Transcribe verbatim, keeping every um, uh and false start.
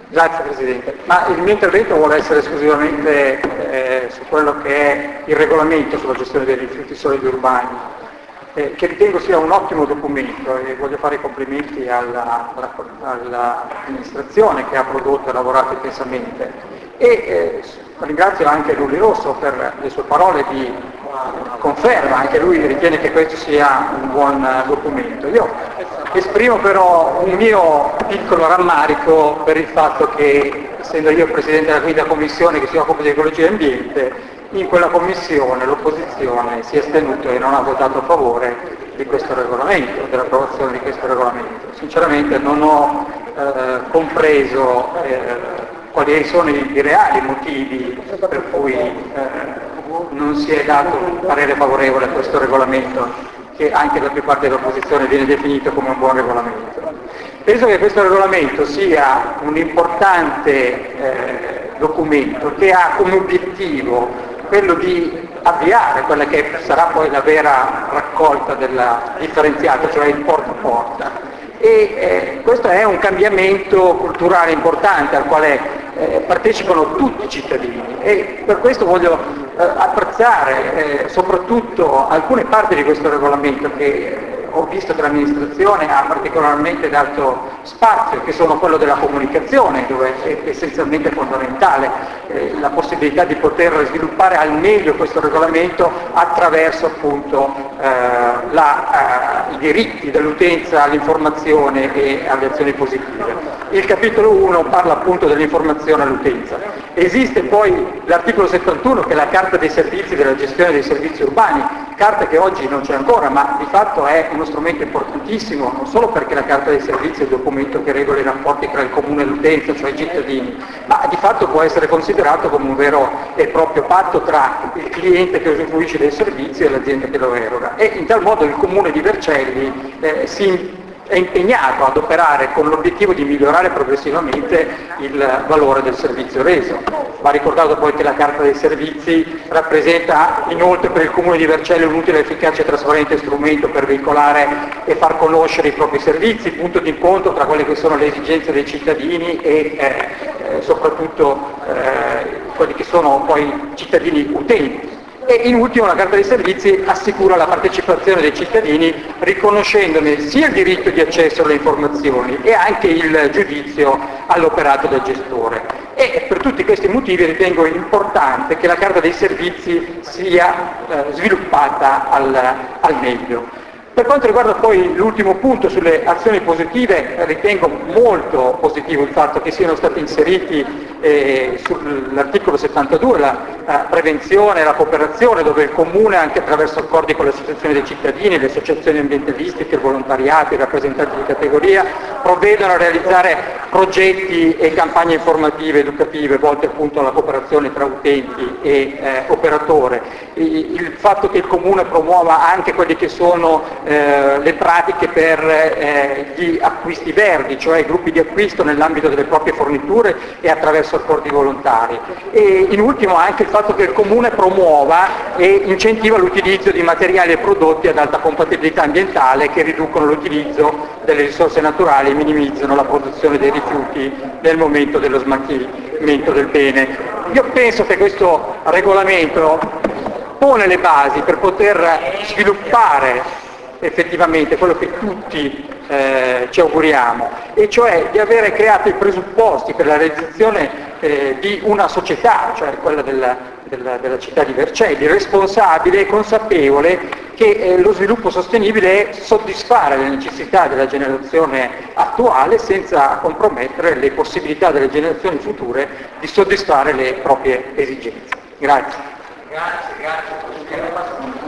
Grazie Presidente, ma il mio intervento vuole essere esclusivamente eh, su quello che è il regolamento sulla gestione dei rifiuti solidi urbani, eh, che ritengo sia un ottimo documento e voglio fare i complimenti alla, alla, all'amministrazione che ha prodotto e lavorato intensamente. E eh, ringrazio anche Lulli Rosso per le sue parole di conferma, anche lui ritiene che questo sia un buon documento. Io esprimo però un mio piccolo rammarico per il fatto che, essendo io Presidente della quinta Commissione che si occupa di ecologia e ambiente, in quella Commissione l'opposizione si è astenuta e non ha votato a favore di questo regolamento, dell'approvazione di questo regolamento. Sinceramente non ho eh, compreso eh, quali sono i, i reali motivi per cui eh, non si è dato un parere favorevole a questo regolamento, che anche da più parte dell'opposizione viene definito come un buon regolamento. Penso che questo regolamento sia un importante eh, documento che ha come obiettivo quello di avviare quella che sarà poi la vera raccolta della differenziata, cioè il porta a porta. E eh, questo è un cambiamento culturale importante al quale eh, partecipano tutti i cittadini e per questo voglio eh, apprezzare eh, soprattutto alcune parti di questo regolamento che eh, ho visto che l'amministrazione ha particolarmente dato spazio, che sono quello della comunicazione, dove è essenzialmente fondamentale eh, la possibilità di poter sviluppare al meglio questo regolamento attraverso appunto eh, la, eh, i diritti dell'utenza all'informazione e alle azioni positive. Il capitolo uno parla appunto dell'informazione all'utenza. Esiste poi l'articolo settantuno che è la Carta dei servizi della gestione dei servizi urbani, carta che oggi non c'è ancora, ma di fatto è uno strumento importantissimo, non solo perché la Carta dei servizi è il documento che regola i rapporti tra il comune e l'utenza, cioè i cittadini, ma di fatto può essere considerato come un vero e proprio patto tra il cliente che usufruisce dei servizi e l'azienda che lo eroga. E in tal modo il comune di Vercelli eh, si è impegnato ad operare con l'obiettivo di migliorare progressivamente il valore del servizio reso. Va ricordato poi che la Carta dei Servizi rappresenta inoltre per il Comune di Vercelli un utile, efficace e trasparente strumento per veicolare e far conoscere i propri servizi, punto di incontro tra quelle che sono le esigenze dei cittadini e eh, eh, soprattutto eh, quelli che sono poi cittadini utenti. E in ultimo la Carta dei Servizi assicura la partecipazione dei cittadini riconoscendone sia il diritto di accesso alle informazioni e anche il giudizio all'operato del gestore. E per tutti questi motivi ritengo importante che la Carta dei Servizi sia eh, sviluppata al, al meglio. Per quanto riguarda poi l'ultimo punto sulle azioni positive, ritengo molto positivo il fatto che siano stati inseriti eh, sull'articolo settantadue la, la prevenzione e la cooperazione, dove il Comune, anche attraverso accordi con le associazioni dei cittadini, le associazioni ambientalistiche, il volontariato, i rappresentanti di categoria, provvedono a realizzare progetti e campagne informative, educative, volte appunto alla cooperazione tra utenti e eh, operatore. Il fatto che il Comune promuova anche quelli che sono Eh, le pratiche per eh, gli acquisti verdi, cioè i gruppi di acquisto nell'ambito delle proprie forniture e attraverso accordi volontari. E in ultimo anche il fatto che il Comune promuova e incentiva l'utilizzo di materiali e prodotti ad alta compatibilità ambientale che riducono l'utilizzo delle risorse naturali e minimizzano la produzione dei rifiuti nel momento dello smaltimento del bene. Io penso che questo regolamento pone le basi per poter sviluppare effettivamente quello che tutti eh, ci auguriamo, e cioè di avere creato i presupposti per la realizzazione eh, di una società, cioè quella della, della, della città di Vercelli, responsabile e consapevole che eh, lo sviluppo sostenibile è soddisfare le necessità della generazione attuale senza compromettere le possibilità delle generazioni future di soddisfare le proprie esigenze. Grazie. Grazie, grazie.